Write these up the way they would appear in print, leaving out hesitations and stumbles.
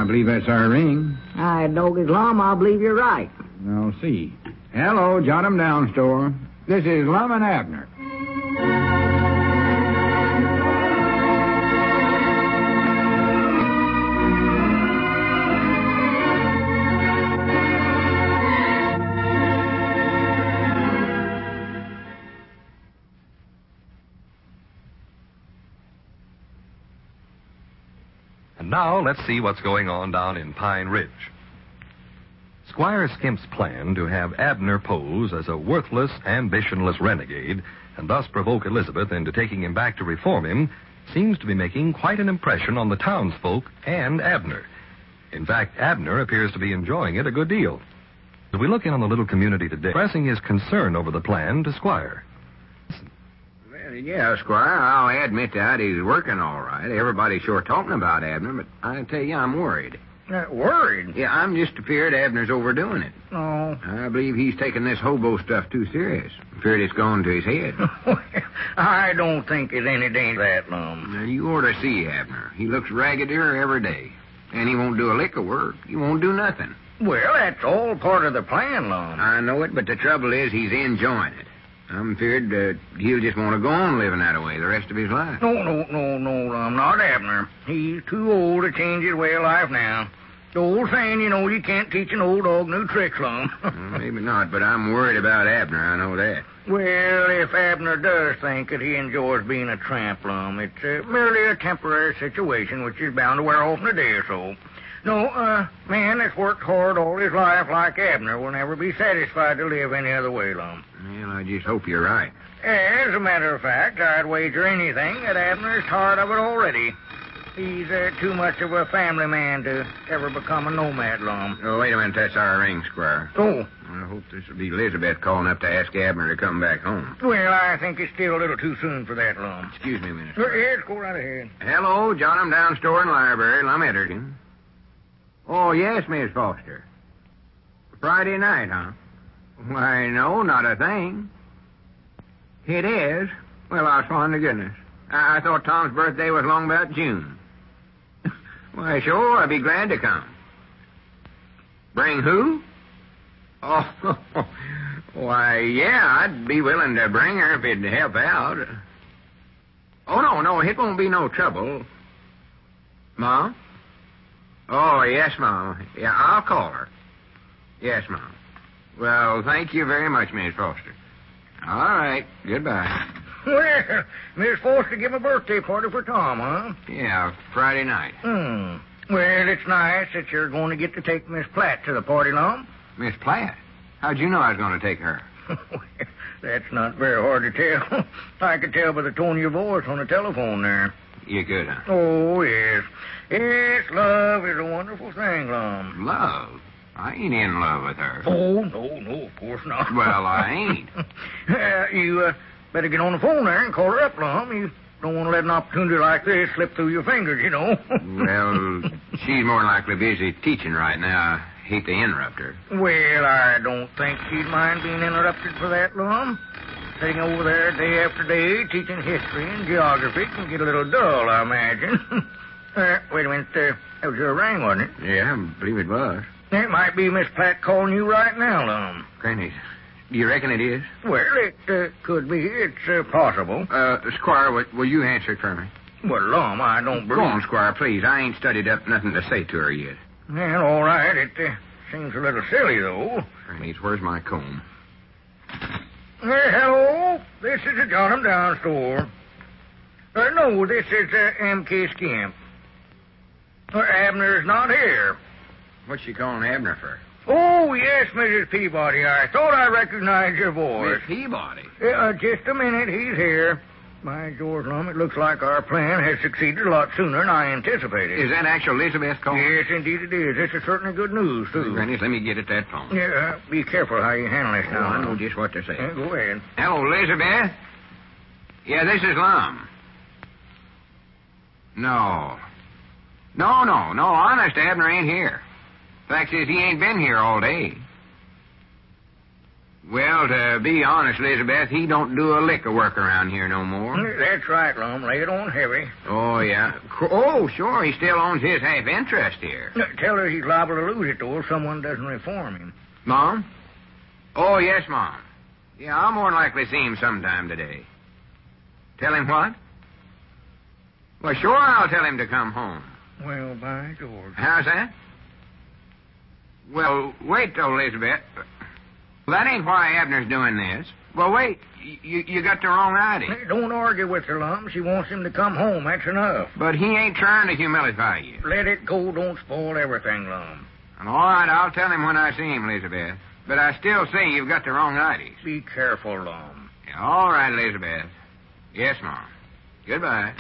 I believe that's our ring. I dog his Lum, I believe you're right. I'll see. Hello, Jot 'em Down store. This is Lum and Abner. And now let's see what's going on down in Pine Ridge. Squire Skimp's plan to have Abner pose as a worthless, ambitionless renegade and thus provoke Elizabeth into taking him back to reform him seems to be making quite an impression on the townsfolk and Abner. In fact, Abner appears to be enjoying it a good deal. As we look in on the little community today, expressing his concern over the plan to Squire. Well, yeah, Squire, I'll admit that he's working all right. Everybody's sure talking about Abner, but I tell you, I'm worried. Worried? Yeah, I'm just afraid Abner's overdoing it. Oh. I believe he's taking this hobo stuff too serious. Feared it's gone to his head. I don't think there's any danger of that, Lum. Now, you ought to see Abner. He looks raggedier every day. And he won't do a lick of work. He won't do nothing. Well, that's all part of the plan, Lum. I know it, but the trouble is he's enjoying it. I'm feared he'll just want to go on living that way the rest of his life. No, Lum, not Abner. He's too old to change his way of life now. The old saying, you can't teach an old dog new tricks, Lum. Well, maybe not, but I'm worried about Abner, I know that. Well, if Abner does think that he enjoys being a tramp, Lum, it's merely a temporary situation which is bound to wear off in a day or so. No, a man that's worked hard all his life like Abner will never be satisfied to live any other way, Lum. Well, I just hope you're right. As a matter of fact, I'd wager anything that Abner's tired of it already. He's too much of a family man to ever become a nomad, Lum. Oh, wait a minute, that's our ring, Squire. Oh. I hope this will be Elizabeth calling up to ask Abner to come back home. Well, I think it's still a little too soon for that, Lum. Excuse me a minute. Yes, go right ahead. Hello, Jot 'em Down store and library. Lum Edgerton. Oh, yes, Miss Foster. Friday night, huh? Why, no, not a thing. It is? Well, I swan to goodness. I thought Tom's birthday was long about June. Why, sure, I'd be glad to come. Bring who? Oh, why, yeah, I'd be willing to bring her if it'd help out. Oh, no, it won't be no trouble. Mom? Oh, yes, Mom. Yeah, I'll call her. Yes, Mom. Well, thank you very much, Miss Foster. All right, goodbye. Well, Miss Foster give a birthday party for Tom, huh? Yeah, Friday night. Well, it's nice that you're going to get to take Miss Platt to the party, Lum. Miss Platt? How'd you know I was going to take her? That's not very hard to tell. I could tell by the tone of your voice on the telephone there. You could, huh? Oh, yes. Yes, love is a wonderful thing, Lum. Love? I ain't in love with her. Oh, no, of course not. Well, I ain't. You better get on the phone there and call her up, Lum. You don't want to let an opportunity like this slip through your fingers, Well, she's more likely busy teaching right now. I hate to interrupt her. Well, I don't think she'd mind being interrupted for that, Lum. Sitting over there day after day teaching history and geography can get a little dull, I imagine. Wait a minute. That was your ring, wasn't it? Yeah, I believe it was. It might be Miss Platt calling you right now, Lum. Granny, do you reckon it is? Well, it could be. It's possible. Squire, will you answer it for me? Well, Lum, I don't believe... Go on, Squire, please. I ain't studied up nothing to say to her yet. Well, all right. It seems a little silly, though. Granny, where's my comb? Hello. This is the Jot 'em Down store. No, this is M.K. Skimp. Abner's not here. What's she calling Abner for? Oh, yes, Mrs. Peabody. I thought I recognized your voice. Miss Peabody? Just a minute. He's here. By George, Lum, it looks like our plan has succeeded a lot sooner than I anticipated. Is that actual Elizabeth calling? Yes, indeed it is. This is certainly good news, too. Granny, let me get at that phone. Yeah, be careful how you handle this now. I know just what to say. Go ahead. Hello, Elizabeth? Yeah, this is Lum. No. No, honest, Abner ain't here. Fact is, he ain't been here all day. Well, to be honest, Elizabeth, he don't do a lick of work around here no more. That's right, Lum. Lay it on heavy. Oh, yeah. Oh, sure, he still owns his half interest here. Tell her he's liable to lose it, though, if someone doesn't reform him. Mom? Oh, yes, Mom. Yeah, I'll more than likely see him sometime today. Tell him what? Well, sure, I'll tell him to come home. Well, by George. How's that? Well, wait, though, Elizabeth. That ain't why Abner's doing this. Well, wait. You got the wrong idea. Hey, don't argue with her, Lum. She wants him to come home. That's enough. But he ain't trying to humilify you. Let it go. Don't spoil everything, Lum. All right, I'll tell him when I see him, Elizabeth. But I still say you've got the wrong ideas. Be careful, Lum. Yeah, all right, Elizabeth. Yes, Mom. Goodbye.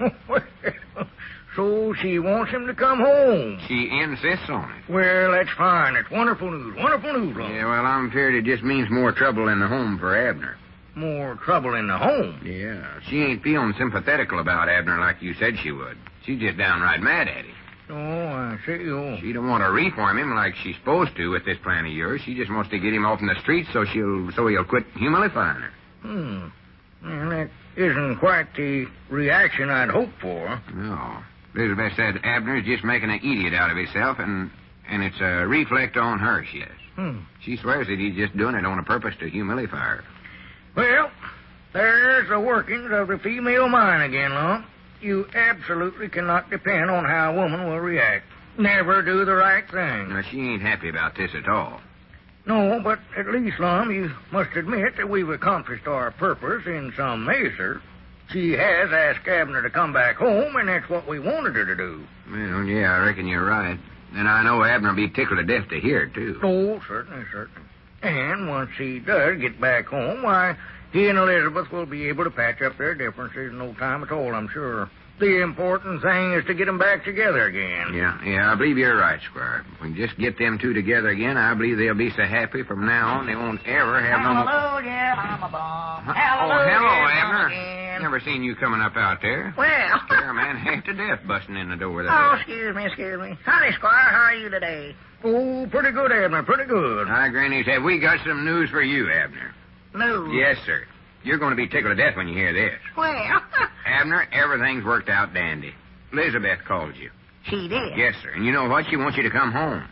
So she wants him to come home. She insists on it. Well, that's fine. It's wonderful news. Wonderful news, Lum. Yeah, well, I'm afraid it just means more trouble in the home for Abner. More trouble in the home. Yeah, she ain't feeling sympathetical about Abner like you said she would. She's just downright mad at him. Oh, I see. Oh. She don't want to reform him like she's supposed to with this plan of yours. She just wants to get him off in the streets so he'll quit humilifying her. Well, that isn't quite the reaction I'd hoped for. No. Elizabeth said Abner's just making an idiot out of himself, and it's a reflect on her, she says. She swears that he's just doing it on a purpose to humilify her. Well, there's the workings of the female mind again, Lum. You absolutely cannot depend on how a woman will react. Never do the right thing. Now, she ain't happy about this at all. No, but at least, Lum, you must admit that we've accomplished our purpose in some measure. She has asked Abner to come back home, and that's what we wanted her to do. Well, yeah, I reckon you're right. And I know Abner'll be tickled to death to hear it, too. Oh, certainly. And once he does get back home, why, he and Elizabeth will be able to patch up their differences in no time at all, I'm sure. The important thing is to get them back together again. Yeah, I believe you're right, Squire. If we can just get them two together again, I believe they'll be so happy from now on they won't ever have no more... Hallelujah, I'm a bomb. Oh, hello, Abner. Again. Never seen you coming up out there. Well... Scare a man half to death busting in the door there. Oh, excuse me. Howdy, Squire. How are you today? Oh, pretty good, Abner, pretty good. Hi, Granny said, we got some news for you, Abner. News? Yes, sir. You're going to be tickled to death when you hear this. Well... Abner, everything's worked out dandy. Elizabeth called you. She did? Yes, sir. And you know what? She wants you to come home.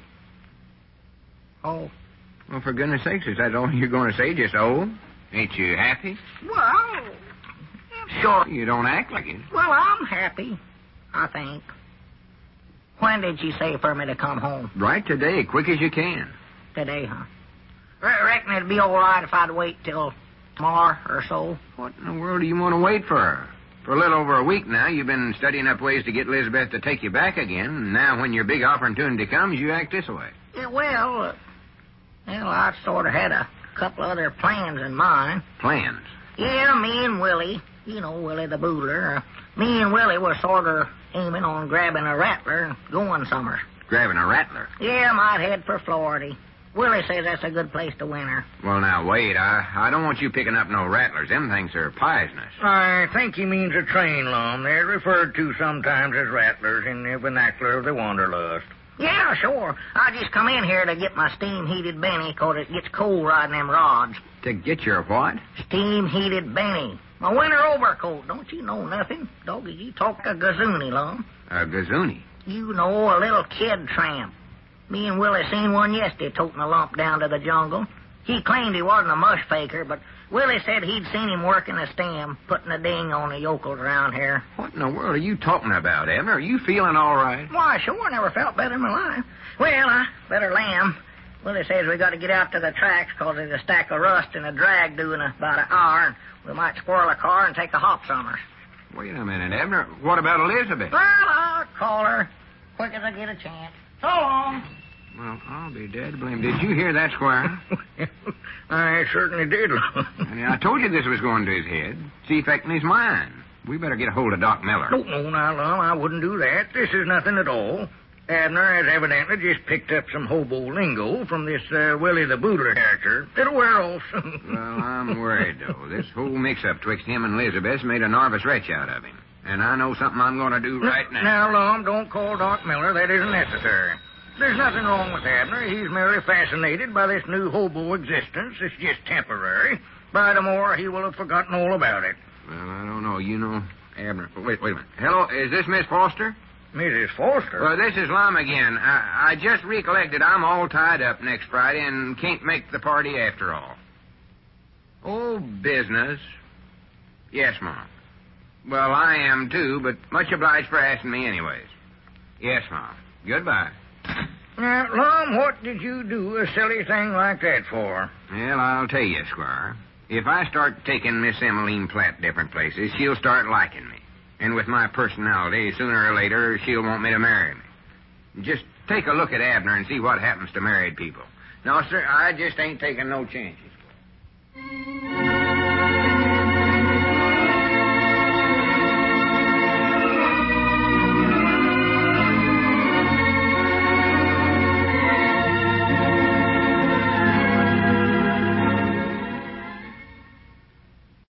Oh. Well, for goodness sakes, is that all you're going to say, just oh? Ain't you happy? Well, sure. You don't act like it. Well, I'm happy, I think. When did she say for me to come home? Right today, quick as you can. Today, huh? I reckon it'd be all right if I'd wait till tomorrow or so. What in the world do you want to wait for? For a little over a week now, you've been studying up ways to get Elizabeth to take you back again, and now when your big opportunity comes, you act this way. Yeah, well, I sort of had a couple other plans in mind. Plans? Yeah, me and Willie, you know, Willie the Boodler, me and Willie were sort of aiming on grabbing a rattler and going somewhere. Grabbing a rattler? Yeah, might head for Florida. Willie says that's a good place to winter. Well, now, wait. I don't want you picking up no rattlers. Them things are poisonous. I think he means a train, Lum. They're referred to sometimes as rattlers in the vernacular of the Wanderlust. Yeah, sure. I just come in here to get my steam-heated Benny, 'cause it gets cold riding them rods. To get your what? Steam-heated Benny. My winter overcoat. Don't you know nothing? Doggy, you talk a gazoony, Lum. A gazoony? You know, a little kid tramp. Me and Willie seen one yesterday toting a lump down to the jungle. He claimed he wasn't a mush faker, but Willie said he'd seen him working a stem, putting a ding on the yokels around here. What in the world are you talking about, Abner? Are you feeling all right? Why, sure, never felt better in my life. Well, I better lamb. Willie says we got to get out to the tracks 'cause there's a stack of rust and a drag due in about an hour, and we might squirrel a car and take a hop somewhere. Wait a minute, Abner. What about Elizabeth? Well, I'll call her quick as I get a chance. So long. Well, I'll be dead blamed. Did you hear that, Squire? I certainly did. I told you this was going to his head. It's affecting his mind. We better get a hold of Doc Miller. No, now, Lum, I wouldn't do that. This is nothing at all. Abner has evidently just picked up some hobo lingo from this Willie the Boodler character. It'll wear off soon. Well, I'm worried, though. This whole mix-up twixt him and Elizabeth's made a nervous wretch out of him. And I know something I'm going to do right now. Now, Lum, don't call Doc Miller. That isn't necessary. There's nothing wrong with Abner. He's merely fascinated by this new hobo existence. It's just temporary. By tomorrow, he will have forgotten all about it. Well, I don't know. You know, Abner. Wait a minute. Hello, is this Miss Foster? Mrs. Foster? Well, this is Lum again. I just recollected I'm all tied up next Friday and can't make the party after all. Oh, business. Yes, Mom. Well, I am, too, but much obliged for asking me anyways. Yes, Mom. Goodbye. Now, Lum, what did you do a silly thing like that for? Well, I'll tell you, Squire. If I start taking Miss Emmeline Platt different places, she'll start liking me. And with my personality, sooner or later, she'll want me to marry me. Just take a look at Abner and see what happens to married people. No, sir, I just ain't taking no chances.